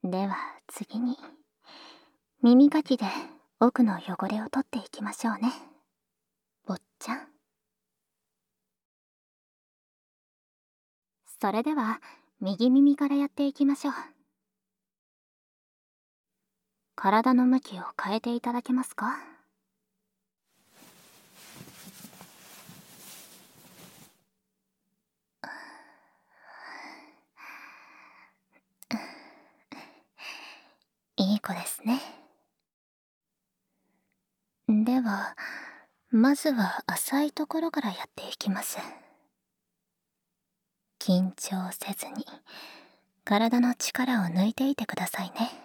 では次に、耳かきで奥の汚れを取っていきましょうね。坊ちゃん。それでは、右耳からやっていきましょう。体の向きを変えていただけますか？いい子ですね。では、まずは浅いところからやっていきます。緊張せずに、体の力を抜いていてくださいね。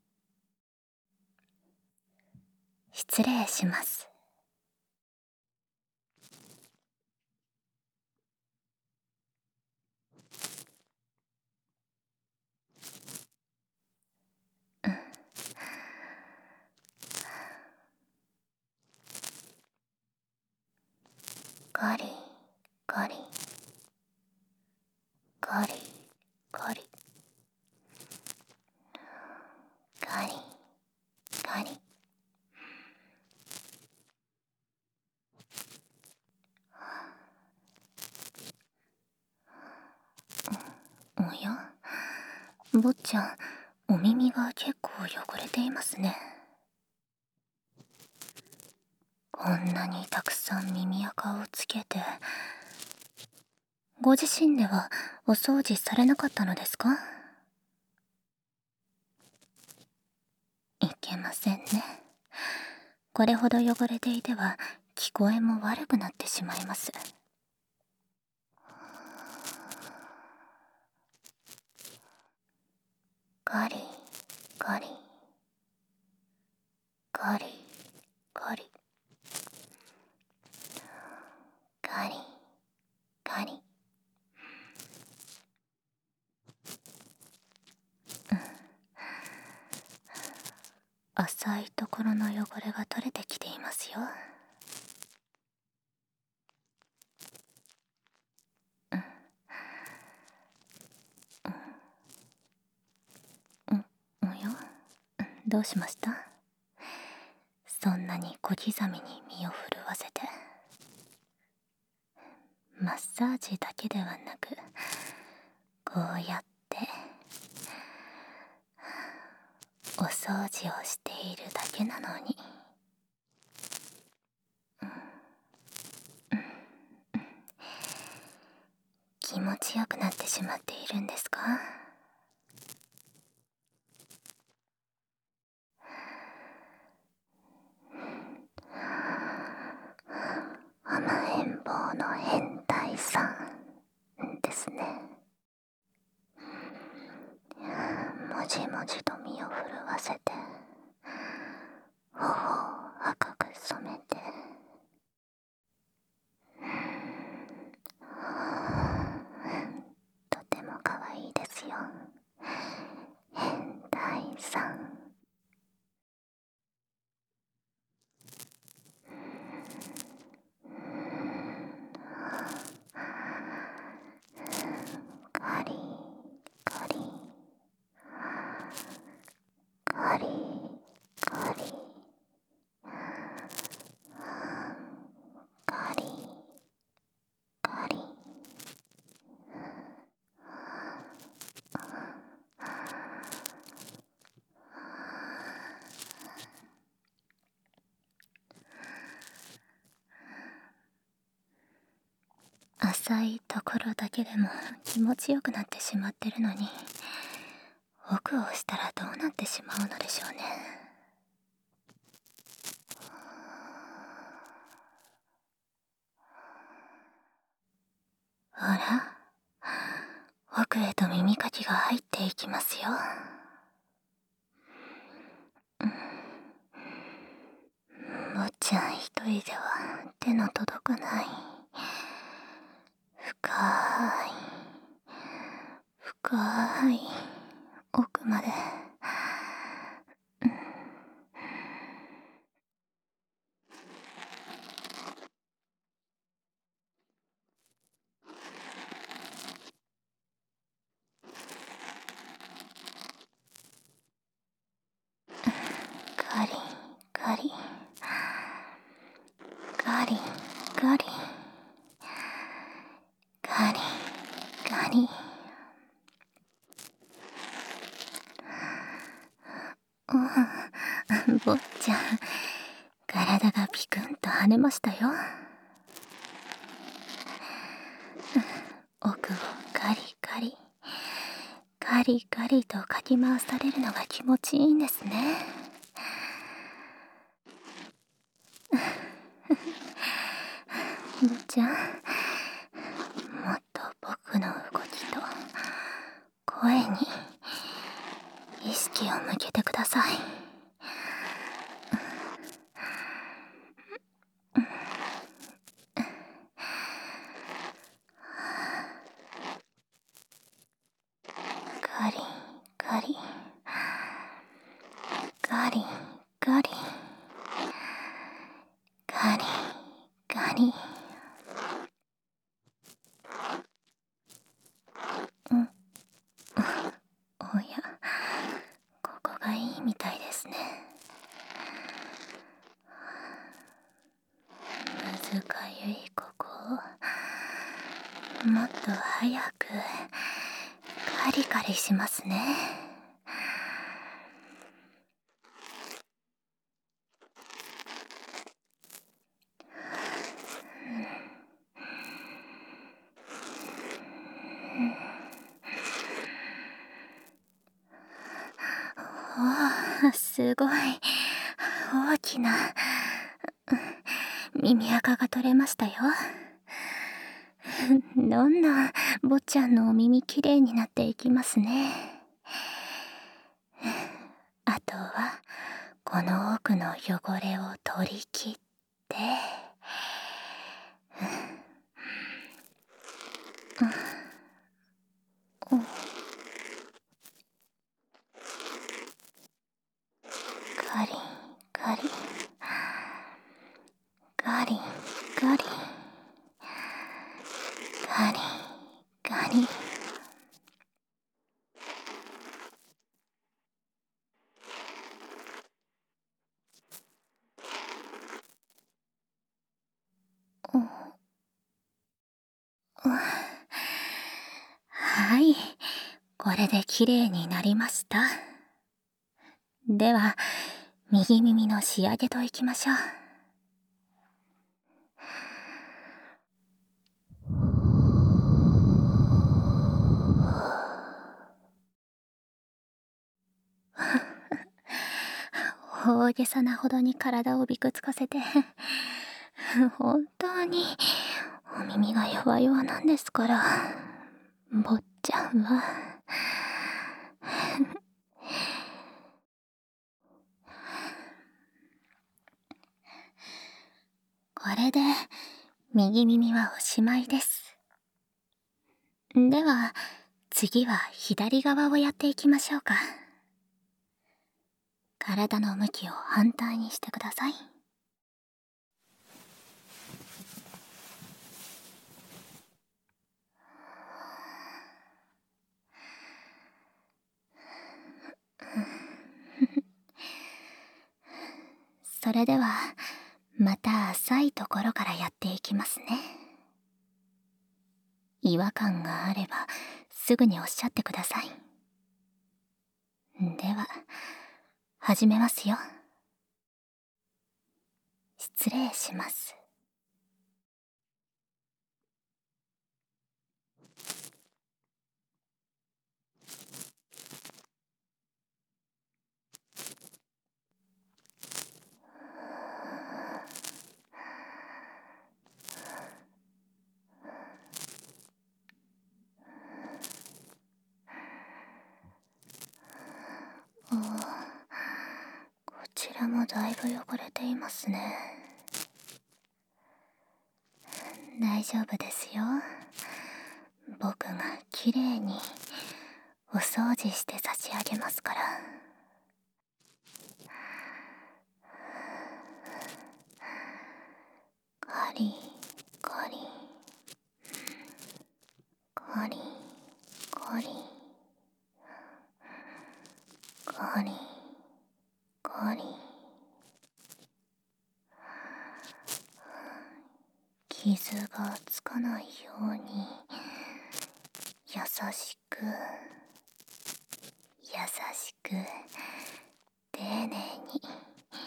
失礼します。ガリガリガリガリガリガリ。おや、坊ちゃん、お耳が結構汚れていますね。こんなにたくさん耳垢をつけて、ご自身ではお掃除されなかったのですか？いけませんね。これほど汚れていては聞こえも悪くなってしまいます。ガリガリガリガリガリガリ。浅いところの汚れが取れてきていますよ。おや、どうしました？そんなに小刻みに身を震わせて。マッサージだけではなく、こうやってお掃除をしているだけなのに。気持ちよくなってしまっているんですか？甘えん坊の変態さんですね。もじもじと身を震わせて、頬を赤く染めて、とても可愛いですよ、変態さん。ガリガリガリガリガリガリ。浅いところだけでも気持ちよくなってしまってるのに、奥を押したらどうなってしまうのでしょうね。あら、奥へと耳かきが入っていきますよ。坊ちゃん一人では手の届かない深い深い奥まで。 坊ちゃん、体がピクンと跳ねましたよ。奥をガリガリガリガリとかき回されるのが気持ちいいんですね。坊ちゃん、もっと僕の動きと声に意識を向けてください。ガリガリガリガリガリガリ。おや、ここがいいみたいですね。むずかゆいここをもっと早くカリカリしますね。おお、すごい大きな耳垢が取れましたよ。どんな坊ちゃんのお耳きれいになっていきますね。あとはこの奥の汚れを取り切って、ガリガリガリガリガリガリ。はい、これできれいになりました。では右耳の仕上げといきましょう。大げさなほどに体をびくつかせて本当にお耳が弱々なんですから、坊ちゃんはこれで右耳はおしまいです。では次は左側をやっていきましょうか。体の向きを反対にしてください。それではまた浅いところからやっていきますね。違和感があればすぐにおっしゃってください。では始めますよ。失礼します。こちらもだいぶ汚れていますね。大丈夫ですよ。僕がきれいにお掃除して差し上げますから。ガリガリガリガリガリガリ。傷がつかないように優しく優しく丁寧に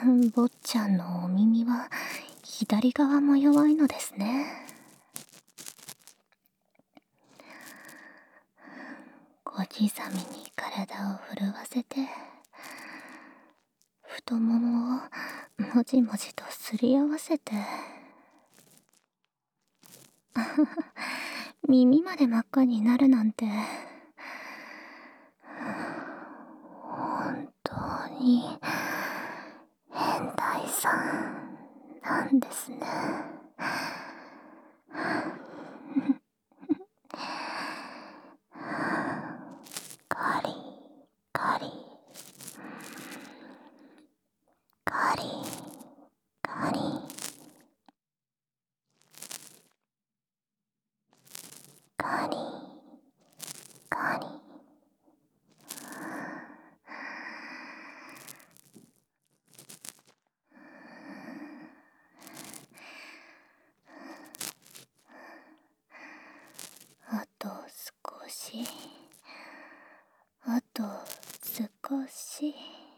坊ちゃんのお耳は左側も弱いのですね。小刻みに体を震わせて、太ももをもじもじとすり合わせて、耳まで真っ赤になるなんて、本当に変態さんなんですね。カリカリカリカリカリカリ。あと少し、あと少し。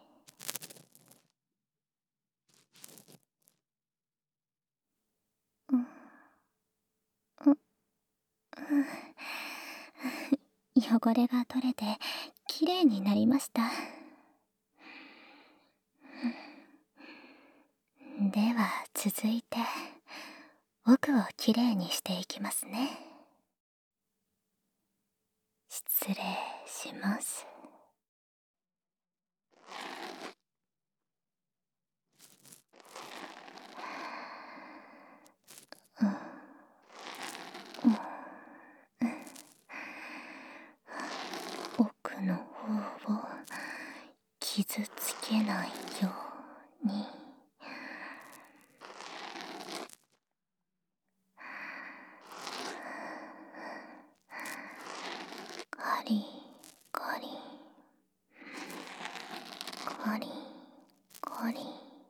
汚れが取れてきれいになりました。では続いて奥をきれいにしていきますね。失礼します。奥の方を傷つけないように。カリカリカリカリ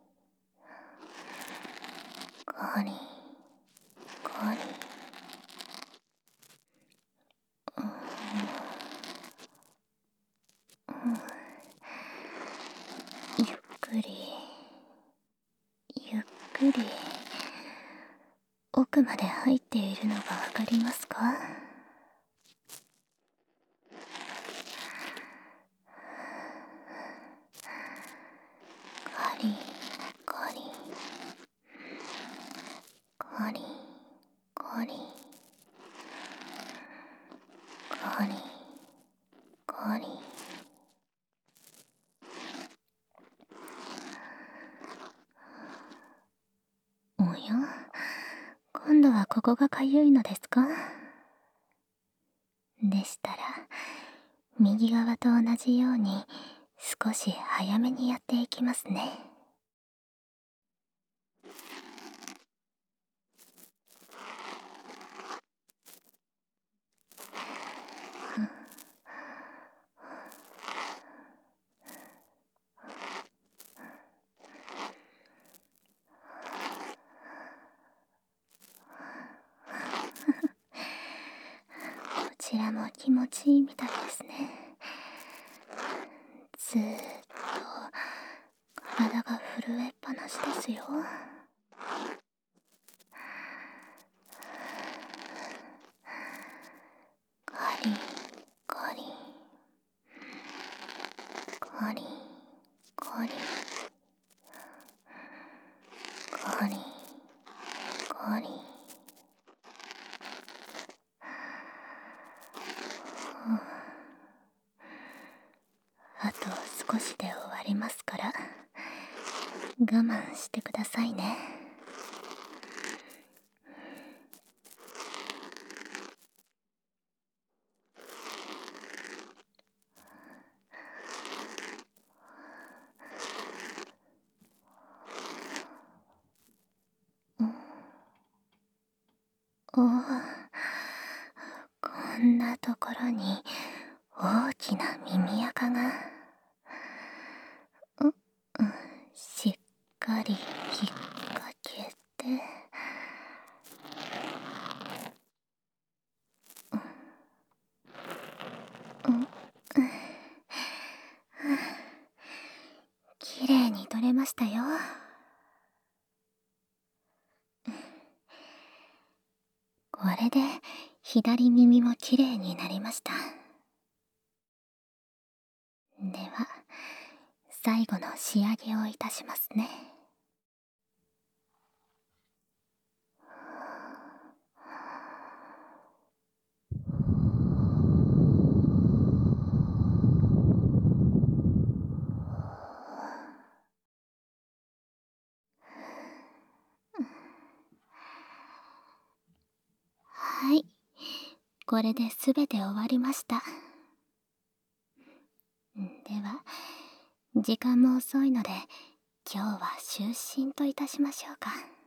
カリカリ。ゆっくりゆっくり奥まで入っているのがわかりますか？カリカリカリカリカリカリ。おや？今度はここがかゆいのですか？でしたら右側と同じように少し早めにやっていきますね。こちらも気持ちいいみたいですね。ずーっと体が震えっぱなしですよ。カリカリカリカリカリカリ。あと少しで終わりますから我慢してくださいね。おお、こんなところに大きな耳垢が。しっかり引っ掛けて。き綺麗に撮れましたよ。これで左耳も綺麗になりました。では最後の仕上げをいたしますね。はい、これで全て終わりました。では時間も遅いので今日は就寝といたしましょうか。